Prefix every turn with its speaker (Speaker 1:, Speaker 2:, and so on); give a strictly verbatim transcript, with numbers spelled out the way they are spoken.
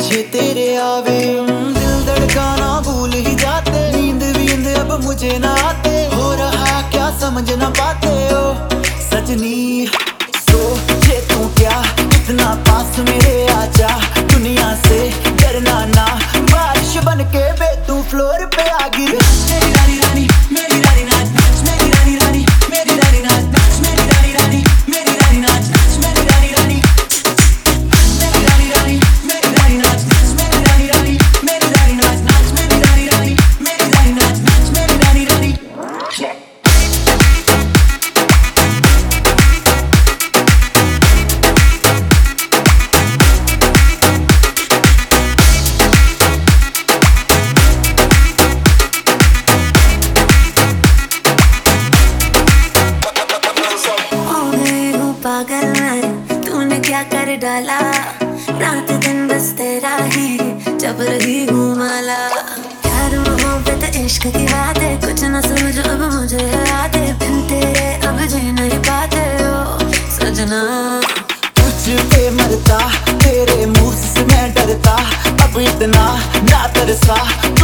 Speaker 1: पीछे तेरे आवे, दिल धड़काना भूल ही जाते, नींद वींद अब मुझे ना आते, हो रहा क्या समझ ना पाते हो सजनी। सोचे तू क्या इतना पास मेरे आजा, दुनिया से डरना ना, बारिश बन के बे तू फ्लोर पे आ गिर। मेरी रानी रानी मेरी रानी नाच नाच, मेरी रानी रानी मेरी रानी नाच नाच, मेरी रानी रानी मेरी रानी नाच नाच, मेरी रानी रानी मेरी रानी रानी मेरी रानी नाच नाच, मेरी रानी रानी मेरी रानी नाच नाच, मेरी रानी रानी मेरी रानी नाच नाच, मेरी रानी रानी।
Speaker 2: पागल मैं तूने क्या कर डाला, रात दिन बस तेरा ही जब रही हूँ माला। प्यार मोहब्बत इश्क की बात है, कुछ न समझ अब मुझे याद है, बिन तेरे अब जी नहीं पाते हो सजना।
Speaker 1: तुझ पे मरता तेरे मुंह से मैं डरता, अब इतना ना तरसा।